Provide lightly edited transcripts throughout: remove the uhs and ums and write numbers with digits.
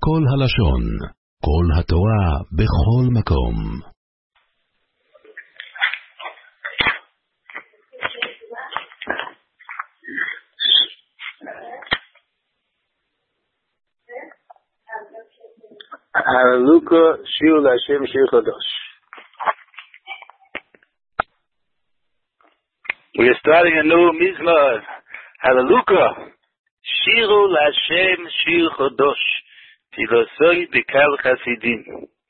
בכל הלשון, כל התורה בכל מקום. Hallelujah, Shir L'Hashem, Shir Chodosh. We are starting a new Mizmor. Hallelujah, Shir L'Hashem, Shir Chodosh. Tilosoi B'Kal Chasidim.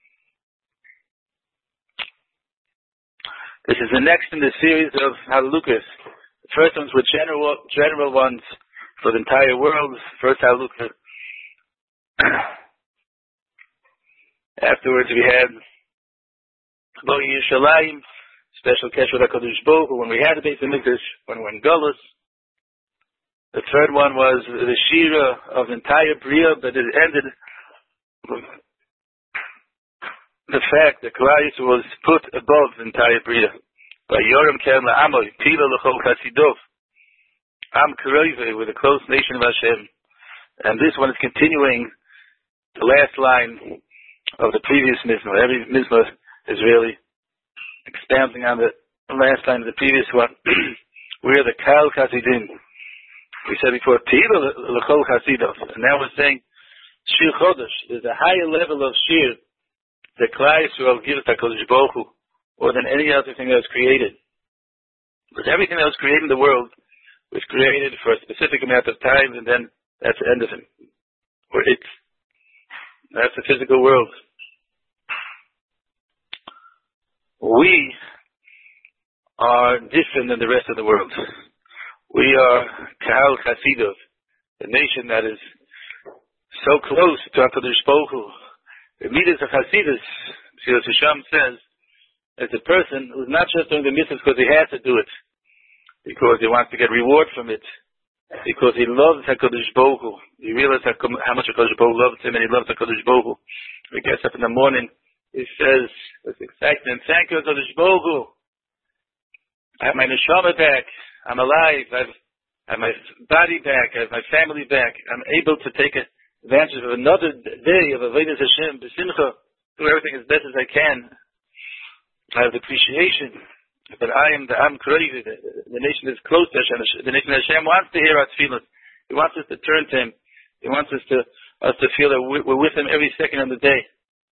This is the next in the series of Hallelujahs. The first ones were general ones for the entire world. First Hallelujah. Afterwards, we had Lo Yerushalayim, special Kesher HaKadosh Baruch Hu, when we had the Beis HaMikdash, when we were in Golus. The third one was the Shira of the entire Bria, but it ended with the fact that Klal Yisrael was put above the entire Bria. By Yoram Kem LaAmoy, Tila L'chol Chasidov, Am Karoive, with a close nation of Hashem. And this one is continuing the last line of the previous Mizmor. Every Mizmor is really expanding on the last line of the previous one. We are the Kal Chasidim. We said before, Tila L'chol Chasidov. And now we're saying, Shir Chodosh. There's a higher level of Shir that Klal Yisrael gives to HaKadosh Baruch Hu, more than any other thing that was created. Because everything that was created in the world was created for a specific amount of time, and then that's the end of it. Or it's. That's the physical world. We are different than the rest of the world. We are Kahal Chasidov, a nation that is so close to HaKadosh Baruch Hu. The midas of Hasidus, Mesilas Yesharim says, is a person who's not just doing the mitzvahs because he has to do it, because he wants to get reward from it, because he loves HaKadosh Baruch Hu. He realizes how much HaKadosh Baruch Hu loves him, and he loves HaKadosh Baruch Hu. He gets up in the morning, he says, with excitement, thank you, HaKadosh Baruch Hu. I have my neshama back. I'm alive. I have my body back. I have my family back. I'm able to take advantage of another day of Avodas Hashem, B'Simcha, do everything as best as I can. I have appreciation. But I am the Am Kroiv, the nation is close to Hashem. The nation of Hashem wants to hear our tefillah. He wants us to turn to Him. He wants us to feel that we're with Him every second of the day.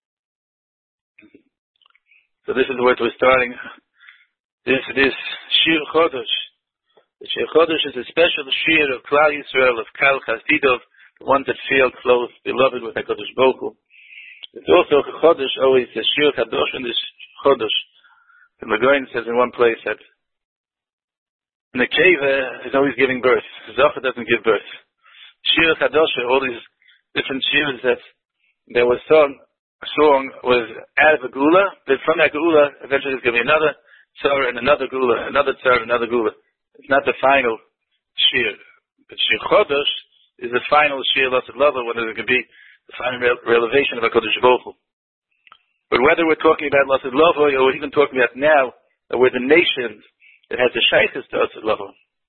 So this is where we're starting. This Shir Chodosh. The Shir Chodosh is a special Shir of Klal Yisrael, of Kal Chasidov, the ones that feel close, beloved with HaKadosh Baruch Hu. It's also Chodosh, always the Shir Kadosh in this Chodosh. The Magoin says in one place that the Nekeva is always giving birth. Zohar doesn't give birth. Shir Kadosh, all these different shirs that were sung, a song was out of a gula, but from that gula, eventually there's going to be another tzar and another gula, another tzar and another gula. It's not the final shir. But Shir Chodosh is the final shir Lasad Lava, when there can be the final revelation of HaKadosh Baruch Hu. But whether we're talking about Lasad Lava, or we're even talking about now, that we're the nation that has the shaykhs to Lasad Lava.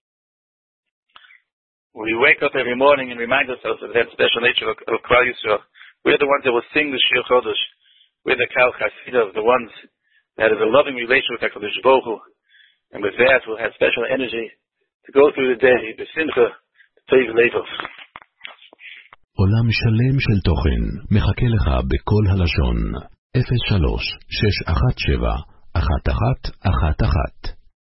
We wake up every morning and remind ourselves of that special nature of Klal Yisrael. We're the ones that will sing the Shir Chodosh. We're the Kal Chasidov, the ones that have a loving relation with HaKadosh Baruch Hu. And with that, we'll have special energy to go through the day, B'Simcha, B'Tov Levov. עולם שלם של תוכן מחכה לך בכל הלשון 03-617-1111